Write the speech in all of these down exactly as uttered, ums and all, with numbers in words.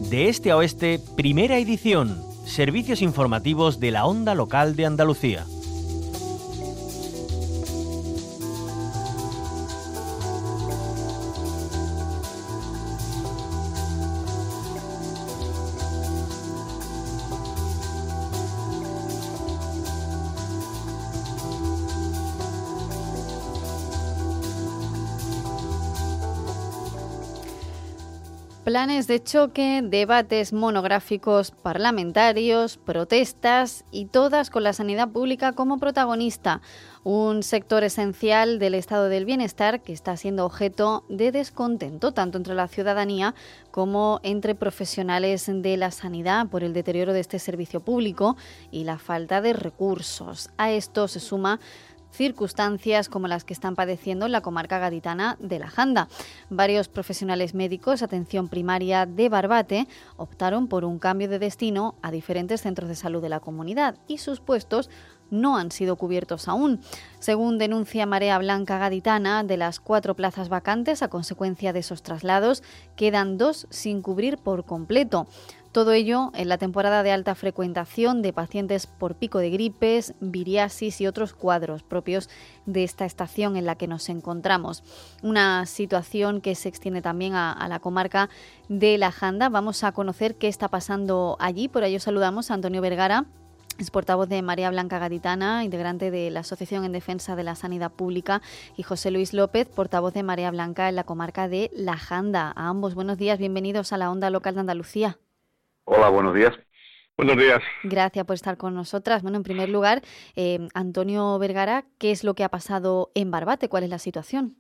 De este a oeste, primera edición. Servicios informativos de la Onda Local de Andalucía. Planes de choque, debates monográficos parlamentarios, protestas y todas con la sanidad pública como protagonista. Un sector esencial del estado del bienestar que está siendo objeto de descontento tanto entre la ciudadanía como entre profesionales de la sanidad por el deterioro de este servicio público y la falta de recursos. A esto se suma circunstancias como las que están padeciendo en la comarca gaditana de La Janda. Varios profesionales médicos, atención primaria de Barbate, optaron por un cambio de destino a diferentes centros de salud de la comunidad y sus puestos no han sido cubiertos aún. Según denuncia Marea Blanca Gaditana, de las cuatro plazas vacantes a consecuencia de esos traslados, quedan dos sin cubrir por completo. Todo ello en la temporada de alta frecuentación de pacientes por pico de gripes, viriasis y otros cuadros propios de esta estación en la que nos encontramos. Una situación que se extiende también a, a la comarca de La Janda. Vamos a conocer qué está pasando allí. Por ello saludamos a Antonio Vergara, es portavoz de Marea Blanca Gaditana, integrante de la Asociación en Defensa de la Sanidad Pública, y José Luis López, portavoz de Marea Blanca en la comarca de La Janda. A ambos, buenos días, bienvenidos a la Onda Local de Andalucía. Hola, buenos días. Buenos días. Gracias por estar con nosotras. Bueno, en primer lugar, eh, Antonio Vergara, ¿qué es lo que ha pasado en Barbate? ¿Cuál es la situación?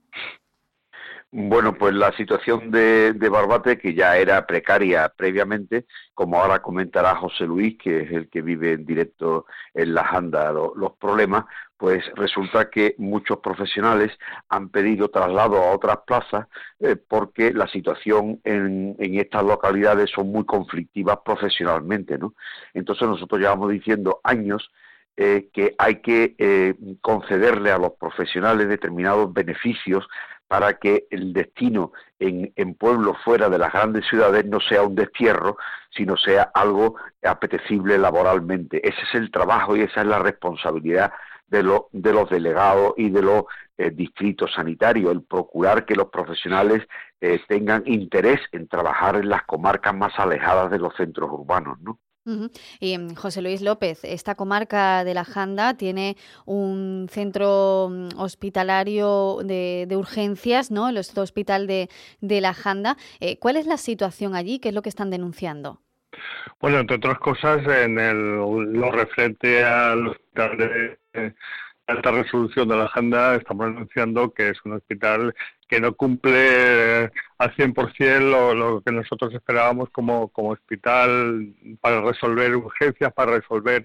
Bueno, pues la situación de, de Barbate, que ya era precaria previamente, como ahora comentará José Luis, que es el que vive en directo en La Janda lo, los problemas, pues resulta que muchos profesionales han pedido traslado a otras plazas eh, porque la situación en, en estas localidades son muy conflictivas profesionalmente, ¿no? Entonces nosotros llevamos diciendo años eh, que hay que eh, concederle a los profesionales determinados beneficios para que el destino en, en pueblos fuera de las grandes ciudades no sea un destierro, sino sea algo apetecible laboralmente. Ese es el trabajo y esa es la responsabilidad de, lo, de los delegados y de los eh, distritos sanitarios, el procurar que los profesionales eh, tengan interés en trabajar en las comarcas más alejadas de los centros urbanos, ¿no? Uh-huh. Y José Luis López, esta comarca de La Janda tiene un centro hospitalario de, de urgencias, ¿no? El hospital de, de La Janda. Eh, ¿Cuál es la situación allí? ¿Qué es lo que están denunciando? Bueno, entre otras cosas, en el, lo referente al hospital de eh, alta resolución de La Janda, estamos denunciando que es un hospital que no cumple eh, al cien por ciento lo, lo que nosotros esperábamos como, como hospital para resolver urgencias, para resolver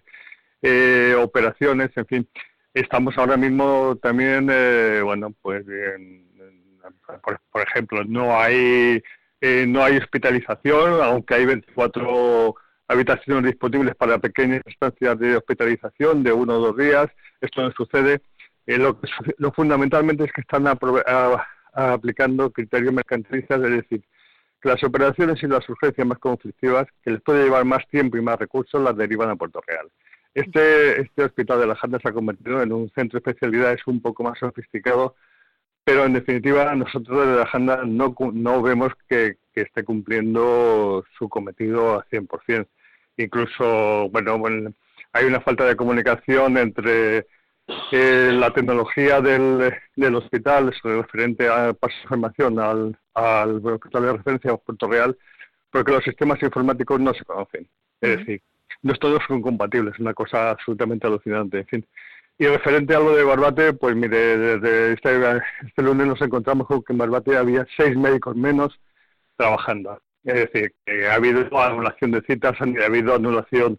eh, operaciones, en fin. Estamos ahora mismo también, eh, bueno, pues, en, en, por, por ejemplo, no hay eh, no hay hospitalización, aunque hay veinticuatro habitaciones disponibles para pequeñas estancias de hospitalización de uno o dos días. Esto no sucede. Eh, lo, que, lo fundamentalmente es que están a, a, a aplicando criterios mercantilistas, es decir, que las operaciones y las urgencias más conflictivas, que les puede llevar más tiempo y más recursos, las derivan a Puerto Real. Este, este hospital de La Janda se ha convertido en un centro de especialidades un poco más sofisticado, pero en definitiva nosotros desde La Janda no, no vemos que, que esté cumpliendo su cometido al cien por ciento. Incluso, bueno, bueno, hay una falta de comunicación entre eh, la tecnología del, del hospital, referente a paso de información al, al hospital de referencia de Puerto Real, porque los sistemas informáticos no se conocen. Es uh-huh. decir, no todos son compatibles, es una cosa absolutamente alucinante, en fin. Y referente a lo de Barbate, pues mire, desde este, este lunes nos encontramos con que en Barbate había seis médicos menos trabajando. Es decir, que ha habido anulación de citas, ha habido anulación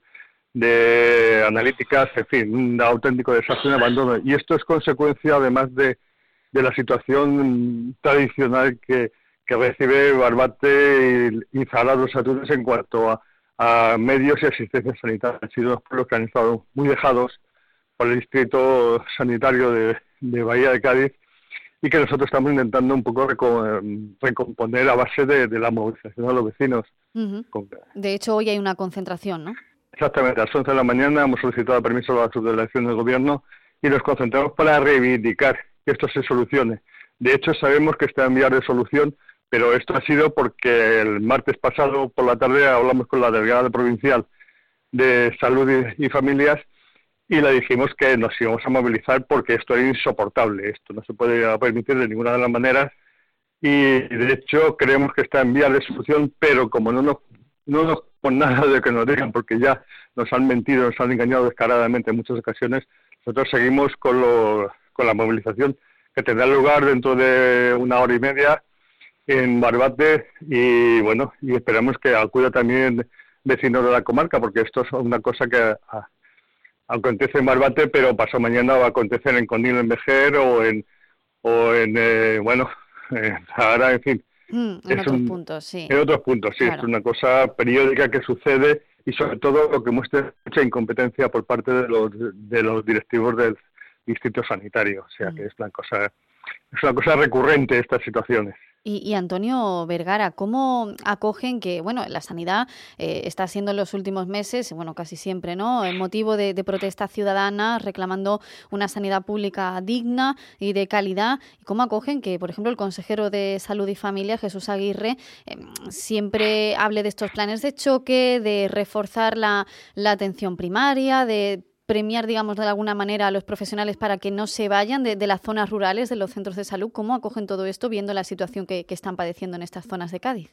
de analíticas, en fin, un auténtico desastre, un abandono. Y esto es consecuencia, además, de, de la situación tradicional que, que recibe Barbate y, y Zara los Atunes en cuanto a, a medios y asistencia sanitaria. Han sido unos pueblos que han estado muy dejados por el distrito sanitario de, de Bahía de Cádiz, y que nosotros estamos intentando un poco recomponer a base de, de la movilización de los vecinos. Uh-huh. Con... De hecho, hoy hay una concentración, ¿no? Exactamente, a las once de la mañana hemos solicitado permiso a la subdelegación del Gobierno y nos concentramos para reivindicar que esto se solucione. De hecho, sabemos que está en vías de solución, pero esto ha sido porque el martes pasado por la tarde hablamos con la delegada provincial de Salud y, y Familias y le dijimos que nos íbamos a movilizar porque esto es insoportable, esto no se puede permitir de ninguna de las maneras y de hecho creemos que está en vías de solución, pero como no nos, no nos con nada de que nos digan, porque ya nos han mentido, nos han engañado descaradamente en muchas ocasiones, nosotros seguimos con, lo, con la movilización que tendrá lugar dentro de una hora y media en Barbate y bueno, y esperamos que acuda también vecinos de la comarca, porque esto es una cosa que a, acontece en Barbate, pero pasado mañana va a acontecer en Condil en Vejer o en, o en eh, bueno, en Zahara, en fin. Mm, en otros un, puntos, sí. En otros puntos, sí. Claro. Es una cosa periódica que sucede y sobre todo lo que muestra mucha incompetencia por parte de los de los directivos del distrito sanitario. O sea, mm. que es una cosa es una cosa recurrente estas situaciones. Y, y Antonio Vergara, ¿cómo acogen que, bueno, la sanidad eh, está siendo en los últimos meses, bueno, casi siempre, ¿no?, el motivo de, de protestas ciudadanas reclamando una sanidad pública digna y de calidad? ¿Y cómo acogen que, por ejemplo, el consejero de Salud y Familia, Jesús Aguirre, eh, siempre hable de estos planes de choque, de reforzar la, la atención primaria, de premiar, digamos, de alguna manera a los profesionales para que no se vayan de, de las zonas rurales, de los centros de salud? ¿Cómo acogen todo esto viendo la situación que, que están padeciendo en estas zonas de Cádiz?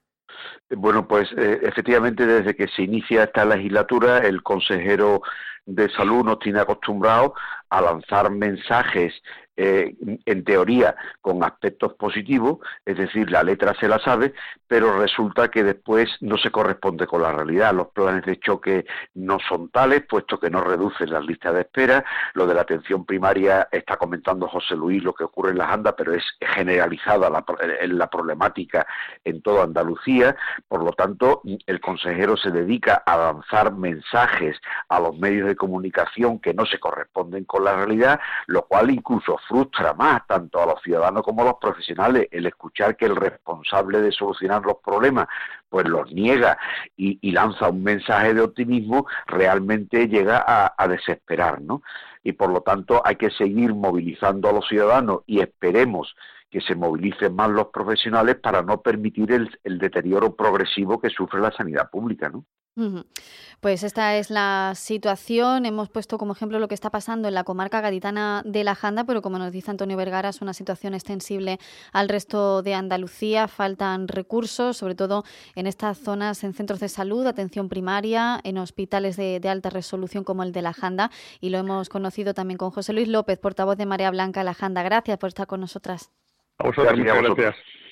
Bueno, pues eh, efectivamente desde que se inicia esta legislatura el consejero de Salud nos tiene acostumbrados a lanzar mensajes eh, en teoría con aspectos positivos, es decir, la letra se la sabe, pero resulta que después no se corresponde con la realidad. Los planes de choque no son tales, puesto que no reducen las listas de espera. Lo de la atención primaria, está comentando José Luis lo que ocurre en la Janda, pero es generalizada la, la problemática en toda Andalucía. Por lo tanto, el consejero se dedica a lanzar mensajes a los medios de comunicación que no se corresponden con la realidad, lo cual incluso frustra más tanto a los ciudadanos como a los profesionales el escuchar que el responsable de solucionar los problemas pues los niega y, y lanza un mensaje de optimismo, realmente llega a, a desesperar, ¿no? Y por lo tanto hay que seguir movilizando a los ciudadanos y esperemos que se movilicen más los profesionales para no permitir el, el deterioro progresivo que sufre la sanidad pública, ¿no? Uh-huh. Pues esta es la situación. Hemos puesto como ejemplo lo que está pasando en la comarca gaditana de la Janda, pero como nos dice Antonio Vergara, es una situación extensible al resto de Andalucía. Faltan recursos, sobre todo en estas zonas, en centros de salud, atención primaria, en hospitales de, de alta resolución como el de la Janda, y lo hemos conocido también con José Luis López, portavoz de Marea Blanca La Janda. Gracias por estar con nosotras. A vosotros, muchas gracias.